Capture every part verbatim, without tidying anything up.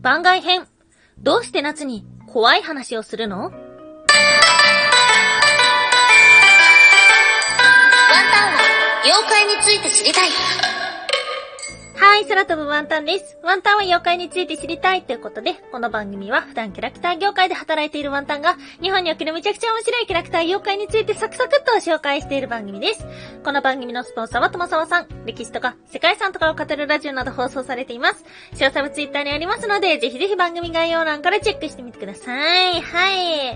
番外編。どうして夏に怖い話をするの？ワンタンは妖怪について知りたい。 はい、空飛ぶワンタンです。ワンタンは妖怪について知りたいということで、この番組は普段キャラクター業界で働いているワンタンが、日本におけるめちゃくちゃ面白いキャラクター妖怪についてサクサクっと紹介している番組です。この番組のスポンサーはともさわさん、歴史とか世界遺産とかを語るラジオなど放送されています。詳細はツイッターにありますので、ぜひぜひ番組概要欄からチェックしてみてください。はい。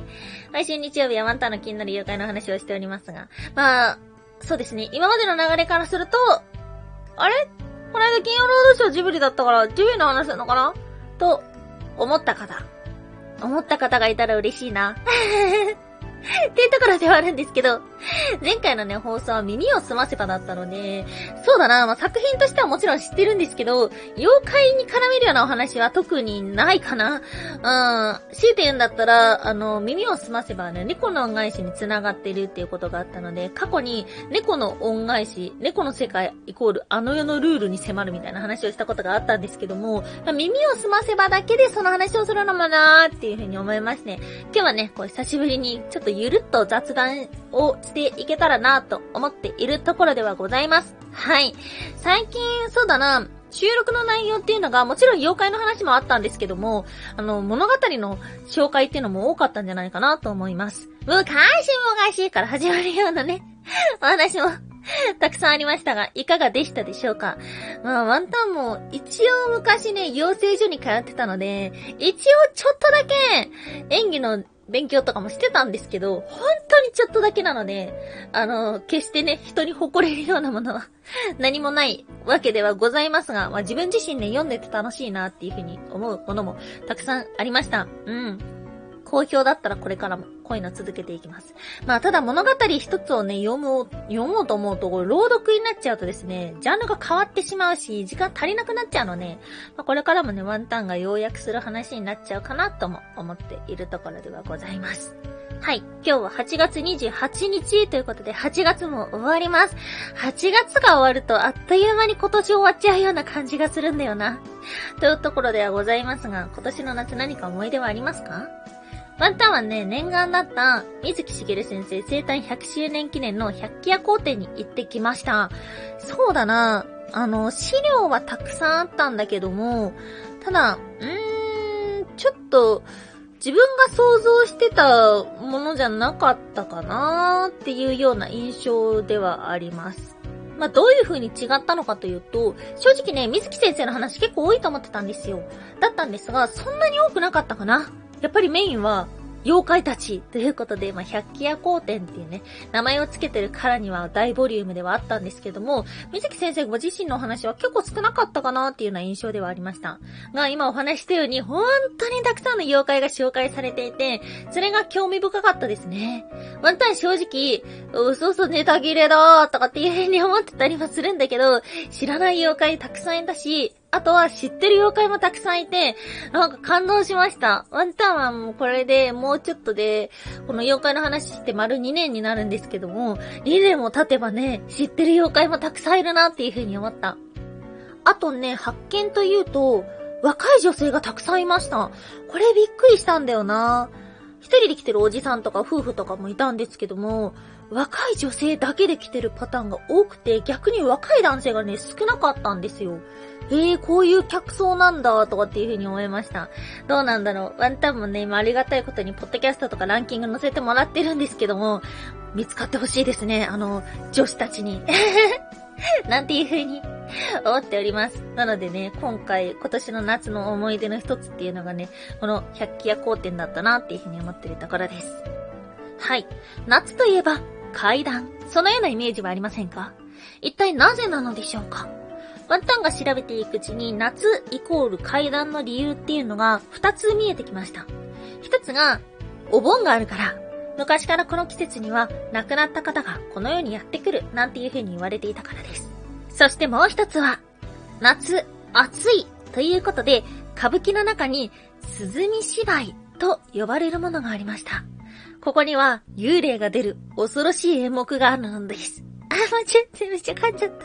毎週日曜日はワンタンの気になる妖怪の話をしておりますが、まあ、そうですね、今までの流れからすると、あれこの間金曜ロードショージブリだったから、ジブリの話なのかなと、思った方。思った方がいたら嬉しいな。っていうところではあるんですけど、前回のね、放送は耳を澄ませばだったので、そうだな、まあ、作品としてはもちろん知ってるんですけど、妖怪に絡めるようなお話は特にないかな。うん。強いて言うんだったら、あの、耳を澄ませばね、猫の恩返しに繋がってるっていうことがあったので、過去に猫の恩返し、猫の世界イコールあの世のルールに迫るみたいな話をしたことがあったんですけども、まあ、耳を澄ませばだけでその話をするのもなーっていうふうに思いますね。今日はね、こう久しぶりにちょっとゆるっと雑談をしていけたらなと思っているところではございます。はい。最近、そうだな、収録の内容っていうのがもちろん妖怪の話もあったんですけども、あの、物語の紹介っていうのも多かったんじゃないかなと思います。昔昔から始まるようなね、お話もたくさんありましたが、いかがでしたでしょうか。まあ、ワンタンも一応昔ね、養成所に通ってたので、一応ちょっとだけ演技の勉強とかもしてたんですけど、本当にちょっとだけなので、あの、決してね、人に誇れるようなものは何もないわけではございますが、まあ自分自身ね、読んでて楽しいなっていうふうに思うものもたくさんありました。うん。好評だったらこれからもこういうの続けていきます。まあただ物語一つをね、読もう、読もうと思うと、これ朗読になっちゃうとですね、ジャンルが変わってしまうし、時間足りなくなっちゃうので、まあ、これからもね、ワンタンが要約する話になっちゃうかなとも思っているところではございます。はい。今日ははちがつにじゅうはちにちということで、はちがつも終わります。はちがつが終わるとあっという間に今年終わっちゃうような感じがするんだよな。というところではございますが、今年の夏何か思い出はありますか？ワンタンはね、念願だった水木しげる先生生誕ひゃくしゅうねん記念の百鬼夜行展に行ってきました。そうだな、あの、資料はたくさんあったんだけども、ただ、うーん、ちょっと、自分が想像してたものじゃなかったかなーっていうような印象ではあります。まあ、どういう風に違ったのかというと、正直ね、水木先生の話結構多いと思ってたんですよ。だったんですが、そんなに多くなかったかな。やっぱりメインは、妖怪たちということで、まあ、百鬼夜行展っていうね、名前をつけてるからには大ボリュームではあったんですけども、水木先生ご自身のお話は結構少なかったかなっていうような印象ではありました。が、今お話したように、本当にたくさんの妖怪が紹介されていて、それが興味深かったですね。ワンタン正直、うそうそうネタ切れだーとかっていう風に思ってたりもするんだけど、知らない妖怪たくさんいたし、あとは知ってる妖怪もたくさんいて、なんか感動しました。ワンタンはもうこれでもうちょっとで、この妖怪の話して丸にねんになるんですけども、にねんも経てばね、知ってる妖怪もたくさんいるなっていう風に思った。あとね、発見というと、若い女性がたくさんいました。これびっくりしたんだよな。一人で来てるおじさんとか夫婦とかもいたんですけども、若い女性だけで来てるパターンが多くて、逆に若い男性がね、少なかったんですよ。えー、こういう客層なんだ、とかっていう風に思いました。どうなんだろう。ワンタンもね、今ありがたいことに、ポッドキャストとかランキング載せてもらってるんですけども、見つかってほしいですね。あの、女子たちに。なんていう風に思っております。なのでね、今回、今年の夏の思い出の一つっていうのがね、この百鬼夜行展だったなっていう風に思ってるところです。はい。夏といえば、怪談。そのようなイメージはありませんか？一体なぜなのでしょうか？ワンタンが調べていくうちに夏イコール怪談の理由っていうのが二つ見えてきました。一つがお盆があるから、昔からこの季節には亡くなった方がこの世にやってくるなんていう風に言われていたからです。そしてもう一つは夏暑いということで歌舞伎の中に鼓芝居と呼ばれるものがありました。ここには幽霊が出る恐ろしい演目があるのです。あ、間違ってめっちゃ噛んじゃった。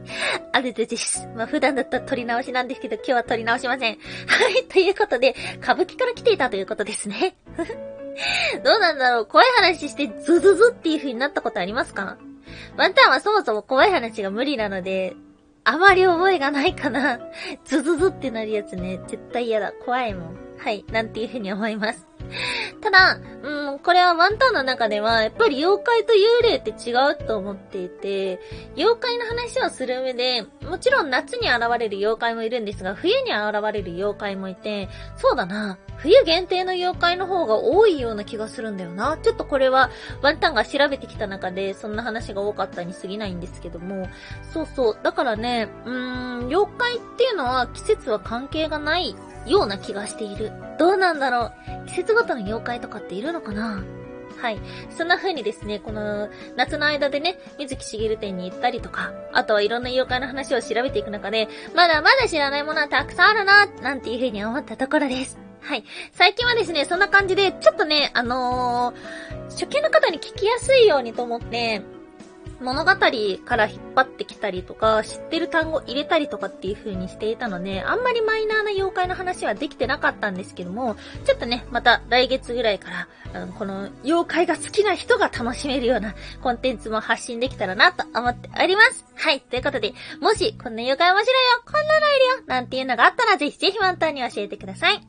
あれでです。まあ、普段だったら撮り直しなんですけど、今日は撮り直しません。はい、ということで、歌舞伎から来ていたということですね。どうなんだろう、怖い話してズズズっていう風になったことありますか？ワンタンはそもそも怖い話が無理なので、あまり覚えがないかな。ズズズってなるやつね、絶対嫌だ。怖いもん。はい、なんていう風に思います。ただ、うん、これはワンタンの中では、やっぱり妖怪と幽霊って違うと思っていて、妖怪の話をする上で、もちろん夏に現れる妖怪もいるんですが、冬に現れる妖怪もいて、そうだな、冬限定の妖怪の方が多いような気がするんだよな。ちょっとこれは、ワンタンが調べてきた中で、そんな話が多かったに過ぎないんですけども、そうそう、だからね、うーん、妖怪っていうのは季節は関係がないような気がしている。どうなんだろう。季節ごとの妖怪とかっているのかな？はい。そんな風にですね、この夏の間でね、水木しげる展に行ったりとか、あとはいろんな妖怪の話を調べていく中で、まだまだ知らないものはたくさんあるな、なんていう風に思ったところです。はい。最近はですね、そんな感じで、ちょっとね、あのー、初見の方に聞きやすいようにと思って、物語から引っ張ってきたりとか、知ってる単語入れたりとかっていう風にしていたので、あんまりマイナーな妖怪の話はできてなかったんですけども、ちょっとね、また来月ぐらいから、あのこの妖怪が好きな人が楽しめるようなコンテンツも発信できたらなと思っております。はい、ということで、もしこんな妖怪面白いよ、こんなのいるよ、なんていうのがあったらぜひぜひワンタンに教えてください。ワン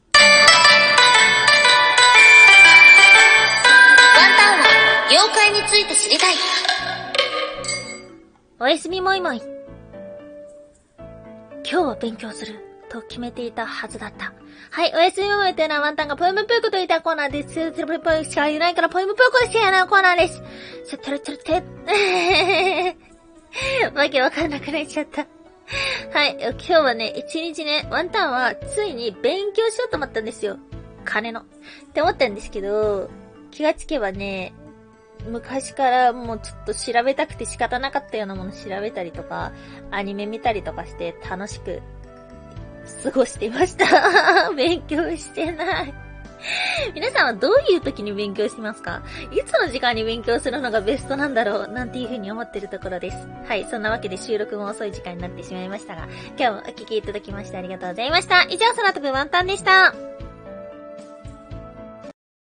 タンは妖怪について知りたい。 おやすみもいもい。今日は勉強すると決めていたはずだった。はい、おやすみもいもいというのはワンタンがポエムプークといったコーナーです。ポエムプークしか言えないからポエムプークしか言えないコーナーです。ちょ、ちょろちょろてわけわかんなくなっちゃった。はい、今日はね、一日ね、ワンタンはついに勉強しようと思ったんですよ。金の。って思ったんですけど、気がつけばね、昔からもうちょっと調べたくて仕方なかったようなもの調べたりとか、アニメ見たりとかして楽しく過ごしていました。勉強してない。皆さんはどういう時に勉強しますか？いつの時間に勉強するのがベストなんだろうなんていう風に思ってるところです。はい、そんなわけで収録も遅い時間になってしまいましたが、今日もお聞きいただきましてありがとうございました。以上、空飛ぶワンタンでした。